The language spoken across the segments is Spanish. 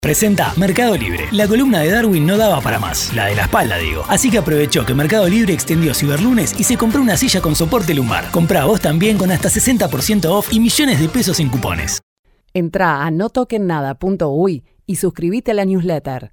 Presenta Mercado Libre. La columna de Darwin no daba para más, la de la espalda digo. Así que aprovechó que Mercado Libre extendió Ciberlunes y se compró una silla con soporte lumbar. Comprá vos también con hasta 60% off y millones de pesos en cupones. Entrá a notokennada.uy y suscribite a la newsletter.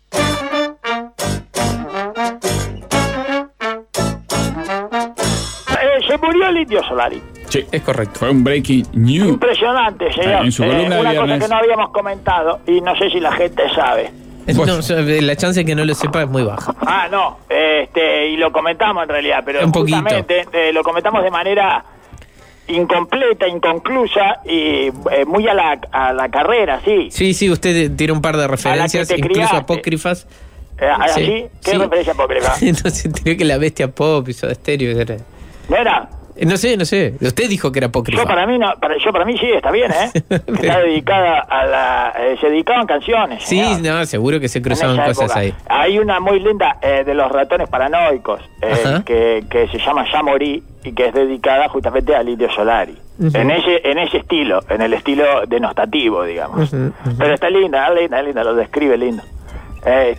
Se murió el Indio Solari. Sí, es correcto. Fue un breaking news. Impresionante, señor. En su columna de una cosa viernes. que no habíamos comentado y no sé si la gente sabe. Vos- No, la chance de que no lo sepa es muy baja. Ah, no. Y lo comentamos en realidad, pero Un poquito. justamente lo comentamos de manera incompleta, inconclusa y muy a la carrera, sí. Sí, usted tiene un par de referencias, te incluso criaste. apócrifas. ¿Así? Sí, ¿Qué sí. referencia apócrifa? No sé, creo que la bestia pop hizo de estéreo. ¿No era? No sé. Usted dijo que era apócrifa. Yo para mí sí, está bien, ¿eh? Está dedicada se dedicaban canciones. Sí, señor. no, seguro que se En cruzaban esa cosas época. ahí. Hay una muy linda de los ratones paranoicos Ajá. que se llama Ya Morí y que es dedicada justamente al Indio Solari. Ujú. En ese estilo, en el estilo denostativo, digamos. Ujú. Pero está linda, lo describe lindo. Es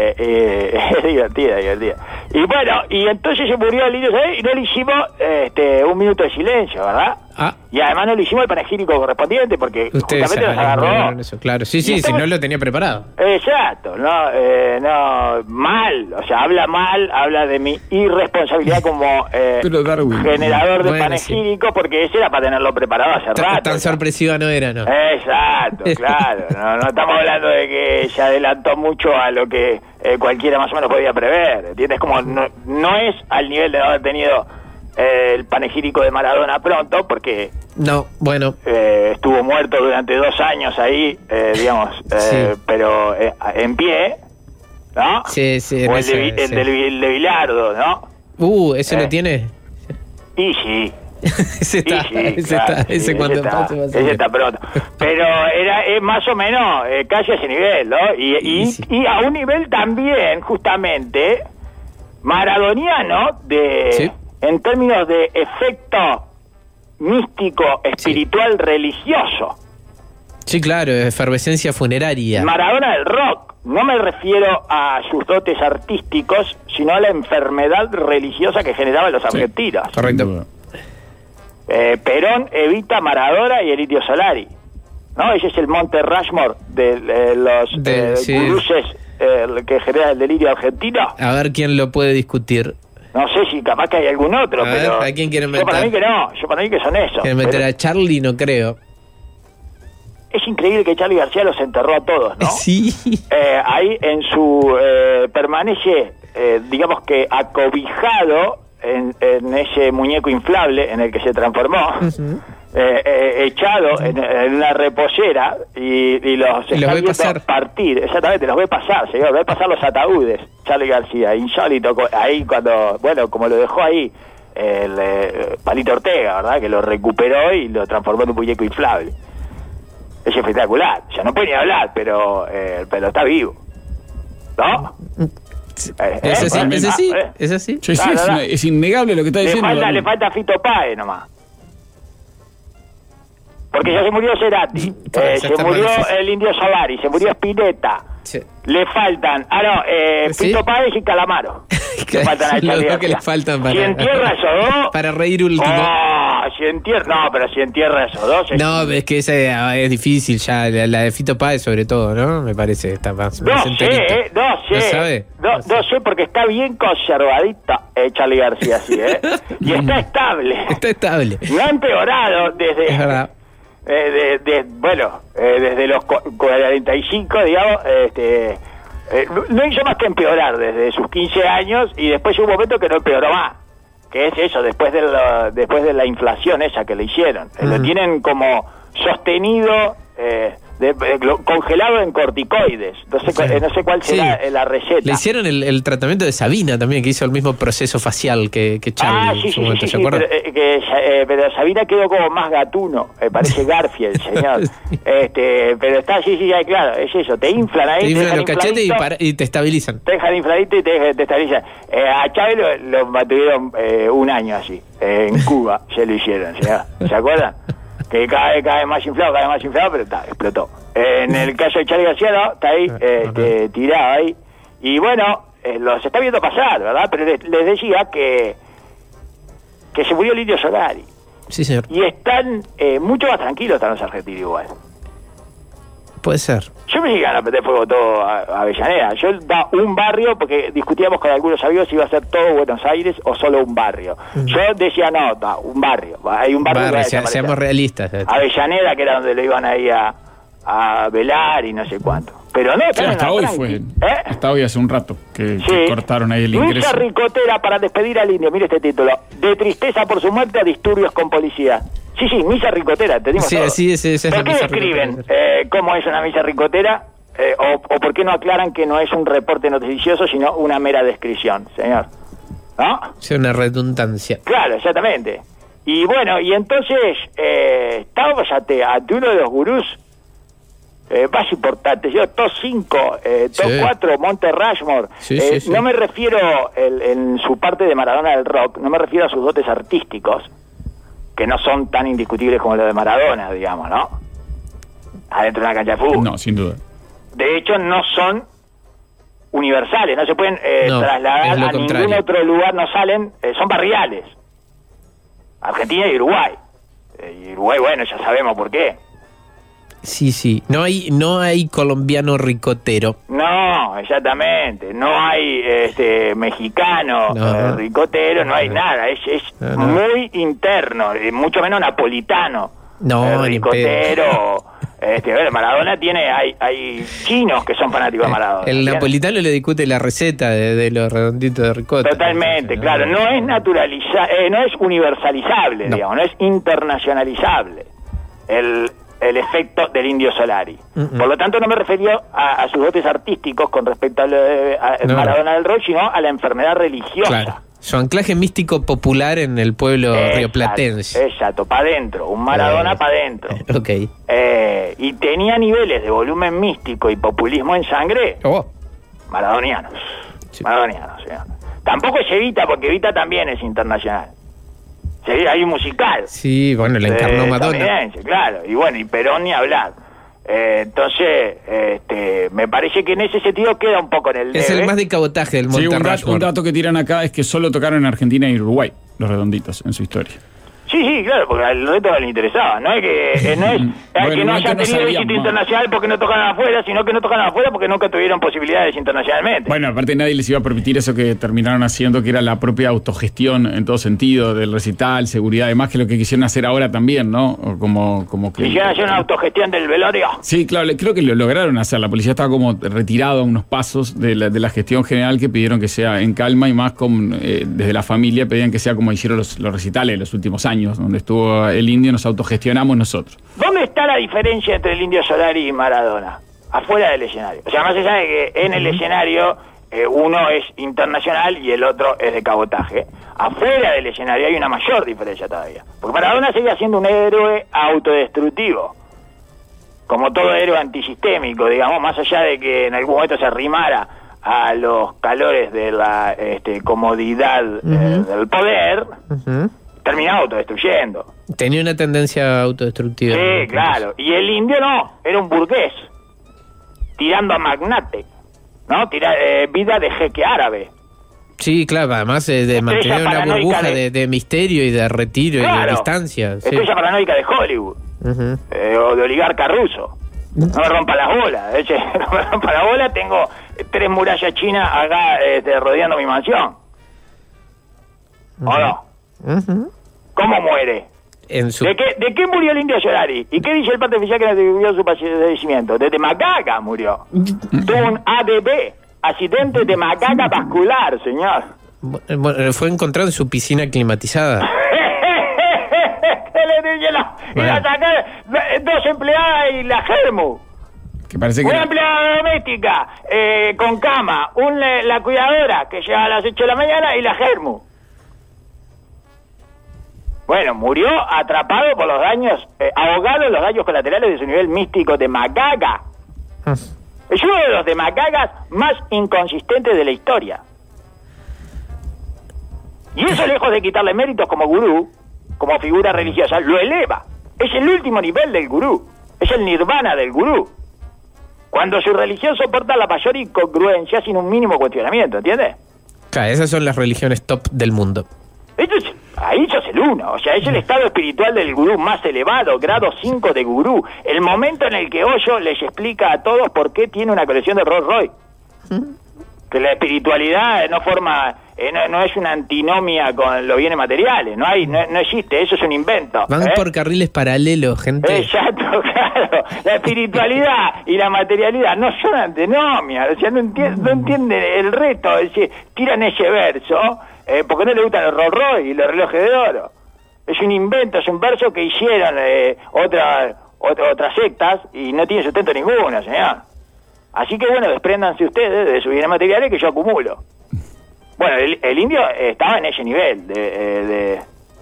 divertida. Y bueno, y entonces se murió el Indio Solari y no le hicimos un minuto de silencio, ¿verdad? Ah, Y además no le hicimos el panegírico correspondiente porque ustedes justamente nos saben, agarró. no, eso, claro. Sí, Y si estamos- no lo tenía preparado. Exacto, no, mal, o sea, habla de mi irresponsabilidad como Pero Darwin. generador de Bueno, panegírico, porque ese era para tenerlo preparado hace rato. Tan sorpresiva no era, ¿no? Exacto, claro, no estamos hablando de que se adelantó mucho a lo que cualquiera más o menos podía prever, ¿entiendes? Como no es al nivel de haber tenido el panegírico de Maradona pronto, porque No, bueno. estuvo muerto durante 2 años ahí, digamos, Sí. pero en pie, ¿no? Sí, en O el ese, de, sí. el de Bilardo, ¿no? ¿Ese lo tiene? Y sí. ese está, Y sí, ese claro, está, ese sí, cuando está, pase va a ese ser. está pronto. Pero es más o menos casi a ese nivel, ¿no? Y sí. Y a un nivel también, justamente, maradoniano, Sí. en términos de efecto místico, espiritual, religioso. Sí, claro, efervescencia funeraria. Maradona del rock. No me refiero a sus dotes artísticos, sino a la enfermedad religiosa que generaban los argentinos. Correcto. Perón, Evita, Maradona y el Indio Solari. ¿No? Ese es el Monte Rushmore de los Sí. guruses que genera el delirio argentino. A ver quién lo puede discutir. No sé si capaz que hay algún otro, A ver, pero ¿a quién quieren yo para meter? mí que no. Yo para mí que son esos. Quieren meter Pero a Charlie, no creo. es increíble que Charly García los enterró a todos, ¿no? Sí. Ahí en su permanece, digamos que acobijado en ese muñeco inflable en el que se transformó, echado en una reposera y los Y los está ve viendo pasar. partir, exactamente, los ve pasar, señor, ve pasar los ataúdes, Charly García, insólito, ahí cuando, bueno, como lo dejó ahí el Palito Ortega, ¿verdad? Que lo recuperó y lo transformó en un muñeco inflable. Es espectacular, o sea, no puede ni hablar, pero está vivo, ¿no? ¿Es así? Bueno, ¿Es así? eh. ¿Es así? Sí, Claro, claro. es innegable lo que está Le diciendo. falta, Darwin. Fito Páez nomás. Porque ya se murió Cerati, Para se exactamente, murió sí, sí. el Indio Solari, se murió Spinetta. Sí. Le faltan, ¿Sí? Fito Páez y Calamaro. Le faltan a Los Charly dos que García. le faltan para... Si entierra esos dos... Para reír último. pero si entierra esos dos... No, es que esa es difícil ya, la de Fito Páez sobre todo, ¿no? Me parece, está más No enterito. sé, no sé. ¿Lo sabe? No sé, porque está bien conservadito Charly García, sí, y está estable. Está estable. No ha empeorado desde... Es verdad. Desde los 45, digamos, no hizo más que empeorar desde sus 15 años y después hubo un momento que no empeoró más, que es eso, después de la inflación esa que le hicieron. Lo tienen como sostenido, congelado en corticoides. No sé cuál será la receta. Le hicieron el tratamiento de Sabina también, que hizo el mismo proceso facial que Charlie en su momento, ¿se acuerda? Pero Sabina quedó como más gatuno, parece Garfield, señor. Pero está, claro, es eso, te inflan ahí, Te inflan dejan los cachetes infladito, y te estabilizan. te dejan infladito y te estabilizan. A Chávez lo mantuvieron 1 año así, en Cuba se lo hicieron, señor. ¿Se acuerdan? que cada vez más inflado, pero explotó. En el caso de Charly García, no, está ahí, tirado ahí. Y bueno, los está viendo pasar, ¿verdad? Pero les decía que se murió el Indio Solari. Sí, señor. Y están mucho más tranquilos están los argentinos igual. Puede ser. Yo me iban a prender fuego todo a Avellaneda. Yo da un barrio, porque discutíamos con algunos amigos si iba a ser todo Buenos Aires o solo un barrio. Yo decía, no, un barrio. Hay un barrio seamos realistas. Avellaneda, que era donde lo iban ahí a velar y no sé cuánto. Pero no, sí, hasta hoy fue. Hasta hoy hace un rato que cortaron ahí el ingreso. Misa ricotera para despedir al indio. Mire este título. De tristeza por su muerte a disturbios con policía. Sí, misa ricotera, entendimos todo. Sí, esa es ¿Por qué describen cómo es una misa ricotera? O por qué no aclaran que no es un reporte noticioso, sino una mera descripción, señor? ¿No? Es una redundancia. Claro, exactamente. Y bueno, y entonces estábamos ante uno de los gurús más importantes. Yo, top 5, top 4, Monte Rushmore. No me refiero en su parte de Maradona del rock, no me refiero a sus dotes artísticos, que no son tan indiscutibles como los de Maradona, digamos, ¿no? Adentro de una cancha de fútbol. No, sin duda. De hecho, no son universales, no se pueden trasladar a ningún otro lugar, no salen, son barriales. Argentina y Uruguay. Y Uruguay, bueno, ya sabemos por qué. Sí. No hay colombiano ricotero. No, exactamente. No hay mexicano ricotero, no hay nada. Es muy interno, mucho menos napolitano. Ricotero. Maradona hay chinos que son fanáticos de Maradona. El napolitano le discute la receta de los redonditos de ricota. Totalmente, claro. No es no es universalizable, digamos, no es internacionalizable el efecto del Indio Solari. Por lo tanto, no me refería a sus dotes artísticos con respecto a Maradona del rock, sino a la enfermedad religiosa. Claro. Su anclaje místico popular en el pueblo rioplatense. Exacto, para adentro, un Maradona para adentro. Ok. Y tenía niveles de volumen místico y populismo en sangre maradonianos. Sí. Maradonianos, ¿sí? Tampoco es Evita, porque Evita también es internacional. Hay un musical. Sí, bueno, la encarnó Madonna. Claro, y bueno, y Perón ni hablar. Entonces, me parece que en ese sentido queda un poco en el Es el más de cabotaje del Monte Rushmore. Un dato que tiran acá es que solo tocaron en Argentina y Uruguay, los Redonditos, en su historia. Sí, claro, porque al resto no le interesaba. No es que no hayan tenido éxito internacional porque no tocaron afuera, sino que no tocaron afuera porque nunca tuvieron posibilidades internacionalmente. Bueno, aparte nadie les iba a permitir eso que terminaron haciendo, que era la propia autogestión en todo sentido, del recital, seguridad, además que lo que quisieron hacer ahora también, ¿no? Como que quisieron hacer una autogestión del velorio. Sí, claro, creo que lo lograron hacer. La policía estaba como retirado a unos pasos de la gestión general, que pidieron que sea en calma y más desde la familia pedían que sea como hicieron los recitales los últimos años, donde estuvo el Indio, nos autogestionamos nosotros. ¿Dónde está la diferencia entre el Indio Solari y Maradona? Afuera del escenario. O sea, más allá de que en el escenario uno es internacional y el otro es de cabotaje. Afuera del escenario hay una mayor diferencia todavía. Porque Maradona seguía siendo un héroe autodestructivo. Como todo héroe antisistémico, digamos, más allá de que en algún momento se arrimara a los calores de la comodidad del poder, terminaba autodestruyendo. Tenía una tendencia autodestructiva. Sí, claro. Y el Indio no, era un burgués, tirando a magnate, ¿no? Vida de jeque árabe. Sí, claro, además de mantener una burbuja de misterio y de retiro y de distancia. Estrella paranoica de Hollywood, o de oligarca ruso. No me rompa las bolas, no me rompa la bola, tengo 3 murallas chinas acá rodeando mi mansión. ¿O no? ¿Cómo muere? ¿De qué murió el Indio Solari? ¿Y qué dice el parte oficial que notificó su fallecimiento? De macaca murió. Tuvo un ADV, accidente de macaca vascular, señor. Bueno, fue encontrado en su piscina climatizada. Y la sacaron 2 empleadas y la germu. Una empleada doméstica con cama, la cuidadora que llega a las 8 de la mañana y la germu. Bueno, murió atrapado por los daños, ahogado en los daños colaterales de su nivel místico de macaca. Es uno de los de macacas más inconsistentes de la historia. Y eso, lejos de quitarle méritos como gurú, como figura religiosa, lo eleva. Es el último nivel del gurú. Es el nirvana del gurú. Cuando su religión soporta la mayor incongruencia sin un mínimo cuestionamiento, ¿entiendes? Claro, esas son las religiones top del mundo. Ahí sos el uno, o sea, es el estado espiritual del gurú más elevado, grado 5 de gurú. El momento en el que Hoyo les explica a todos por qué tiene una colección de Rolls Royce. Que la espiritualidad no forma, no es una antinomia con los bienes materiales, no existe, eso es un invento. Van por carriles paralelos, gente. Exacto, claro. La espiritualidad y la materialidad no son antinomias, o sea, no entienden el reto, es decir, tiran ese verso porque no le gustan los Rolls Royce y los relojes de oro. Es un invento, es un verso que hicieron otras sectas y no tiene sustento ninguno, señor. Así que bueno, despréndanse ustedes de sus bienes materiales que yo acumulo. Bueno, el indio estaba en ese nivel de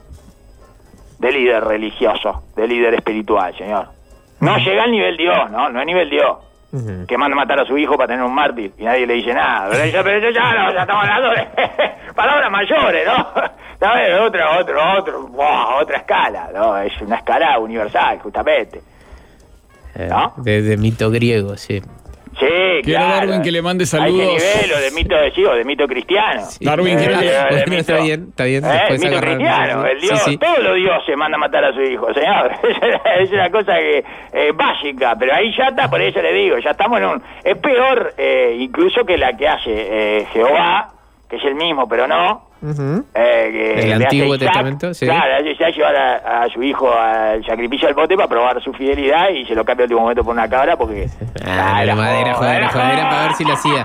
líder religioso, de líder espiritual, señor. No llega al nivel Dios, no es nivel Dios. Que manda a matar a su hijo para tener un mártir y nadie le dice nada. Pero ya estamos hablando de palabras mayores, ¿no? ¿Sabes? Otra escala, ¿no? Es una escala universal, justamente. ¿No? De mito griego, sí. Sí, quiero claro. Darwin que le mande saludos. A ese nivel, o de mito cristiano. Sí. Darwin, está bien. Mito cristiano, el Dios, sí. Todos los dioses mandan a matar a su hijo, señor. Es una cosa que básica, pero ahí ya está, por eso le digo, ya estamos en un... Es peor incluso que la que hace Jehová, que es el mismo, pero no. El Antiguo Testamento, sí. Claro, ya llevar a su hijo al sacrificio al bote para probar su fidelidad y se lo cambia al último momento por una cabra porque... la madera, joder, para ver si lo hacía.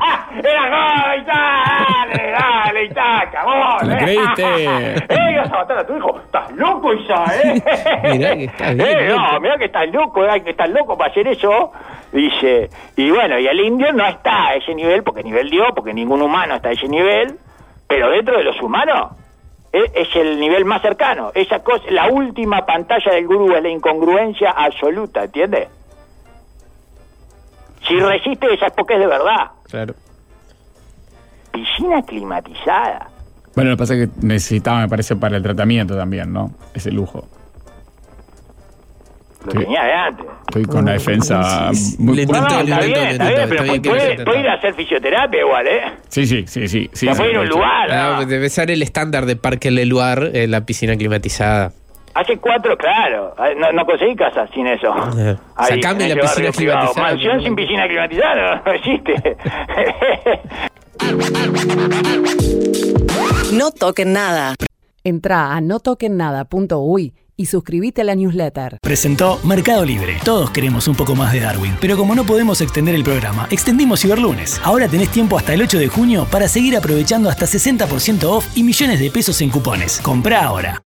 Dale, Isaac, amor. ¿La creíste? Vas a matar a tu hijo. Estás loco, Isaac, Mirá que estás bien. No, mirá que estás loco para hacer eso. Dice, y bueno, y el indio no está a ese nivel, porque nivel Dios, porque ningún humano está a ese nivel. Pero dentro de los humanos es el nivel más cercano. Esa cosa, la última pantalla del gurú es la incongruencia absoluta, ¿entiendes? Si resiste esa es porque es de verdad. Claro. Piscina climatizada. Bueno, lo que pasa es que necesitaba, me parece, para el tratamiento también, ¿no? Ese lujo. Lo tenía de antes. Estoy con la defensa muy... Está bien, pero puede ir a hacer fisioterapia igual, ¿eh? Sí. Puede ir a un lugar. ¿No? Debe ser el estándar de Parque Leluar, la piscina climatizada. Hace 4, claro. No conseguí casa sin eso. Sacame la piscina climatizada. Mansión sin piscina climatizada no existe. No toquen nada. Entrá a notoquennada.uy y suscríbete a la newsletter. Presentó Mercado Libre. Todos queremos un poco más de Darwin, pero como no podemos extender el programa, extendimos Ciberlunes. Ahora tenés tiempo hasta el 8 de junio para seguir aprovechando hasta 60% off y millones de pesos en cupones. Comprá ahora.